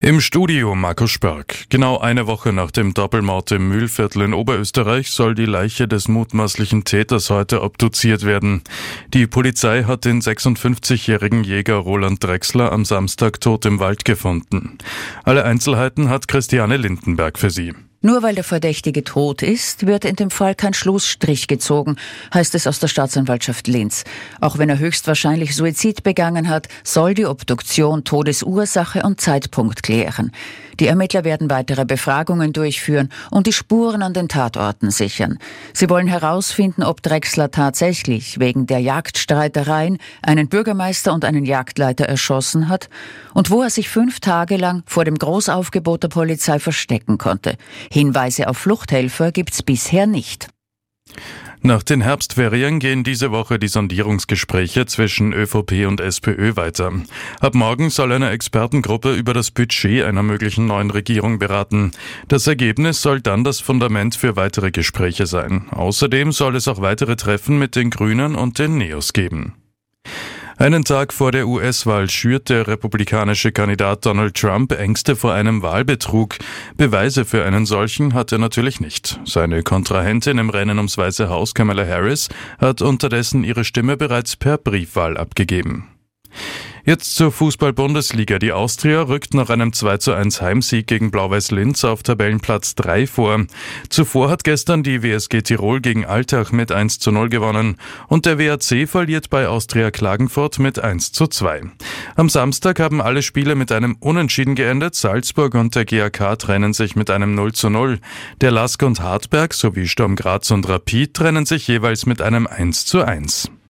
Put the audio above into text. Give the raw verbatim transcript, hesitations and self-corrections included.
Im Studio Markus Sperg. Genau eine Woche nach dem Doppelmord im Mühlviertel in Oberösterreich soll die Leiche des mutmaßlichen Täters heute obduziert werden. Die Polizei hat den sechsundfünfzigjährigen Jäger Roland Drechsler am Samstag tot im Wald gefunden. Alle Einzelheiten hat Christiane Lindenberg für Sie. Nur weil der Verdächtige tot ist, wird in dem Fall kein Schlussstrich gezogen, heißt es aus der Staatsanwaltschaft Linz. Auch wenn er höchstwahrscheinlich Suizid begangen hat, soll die Obduktion Todesursache und Zeitpunkt klären. Die Ermittler werden weitere Befragungen durchführen und die Spuren an den Tatorten sichern. Sie wollen herausfinden, ob Drechsler tatsächlich wegen der Jagdstreitereien einen Bürgermeister und einen Jagdleiter erschossen hat und wo er sich fünf Tage lang vor dem Großaufgebot der Polizei verstecken konnte. Hinweise auf Fluchthelfer gibt's bisher nicht. Nach den Herbstferien gehen diese Woche die Sondierungsgespräche zwischen ÖVP und SPÖ weiter. Ab morgen soll eine Expertengruppe über das Budget einer möglichen neuen Regierung beraten. Das Ergebnis soll dann das Fundament für weitere Gespräche sein. Außerdem soll es auch weitere Treffen mit den Grünen und den Neos geben. Einen Tag vor der U S-Wahl schürt der republikanische Kandidat Donald Trump Ängste vor einem Wahlbetrug. Beweise für einen solchen hat er natürlich nicht. Seine Kontrahentin im Rennen ums Weiße Haus, Kamala Harris, hat unterdessen ihre Stimme bereits per Briefwahl abgegeben. Jetzt zur Fußball-Bundesliga. Die Austria rückt nach einem zwei zu eins Heimsieg gegen Blau-Weiß Linz auf Tabellenplatz drei vor. Zuvor hat gestern die W S G Tirol gegen Altach mit eins zu null gewonnen und der W A C verliert bei Austria Klagenfurt mit eins zu zwei. Am Samstag haben alle Spiele mit einem Unentschieden geendet. Salzburg und der G A K trennen sich mit einem null zu null. Der Lask und Hartberg sowie Sturm Graz und Rapid trennen sich jeweils mit einem eins zu eins.